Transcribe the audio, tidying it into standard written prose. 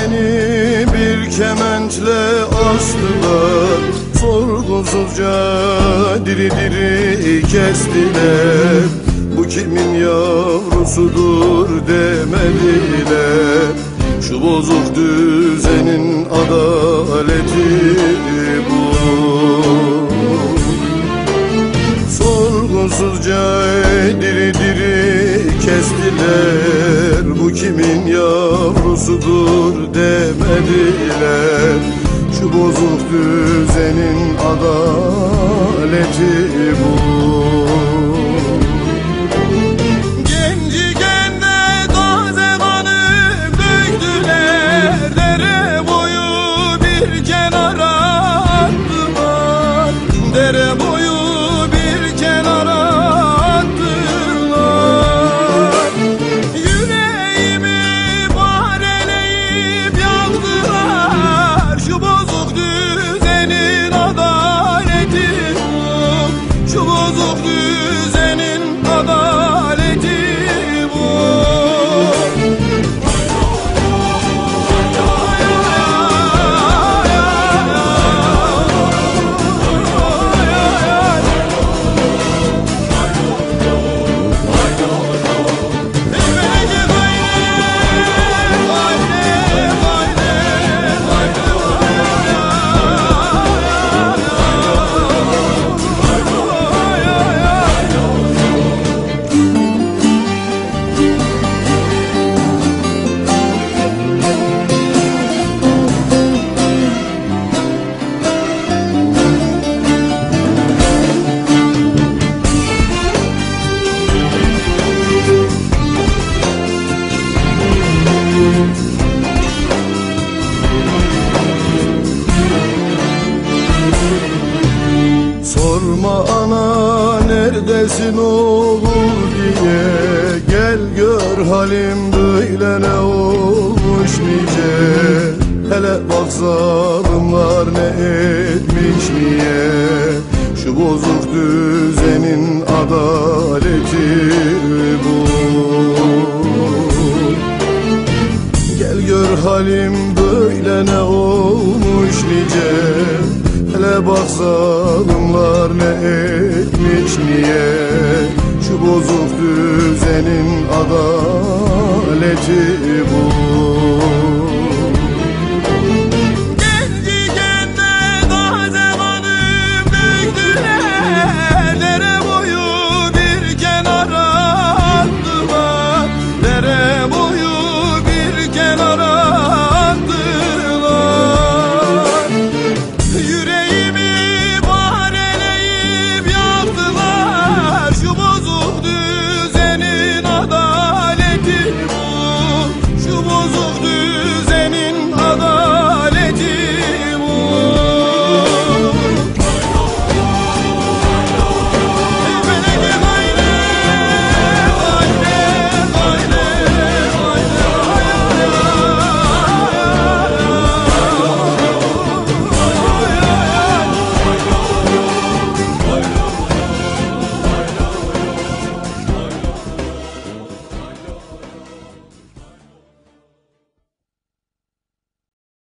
Beni bir kementle astılar, sorgusuzca diri diri kestiler. Bu kimin yavrusudur demediler. Şu bozuk düzenin adaleti bu. Sorgusuzca diri diri kestiler. Bu kimin yavrusudur demediler. Şu bozuk düzenin adaleti bu. Genciken de taze kanı döktüler, dere boyu bir kenara attılar. Dere boyu bir kenara attılar. Yüreğimi pareleyip yaktılar. Şu bozuk düzenin adaleti bu. Şu bozuk düzenin adaleti bu. Sorma ana neredesin oğul diye, gel gör halim böyle ne olmuş nice. Hele bak zalimler ne etmiş niye. Şu bozuk düzenin adaleti bu. Gel gör halim böyle ne olmuş nice. Hele bak zalimler ne etmiş niye. Şu bozuk düzenin adaleti bu.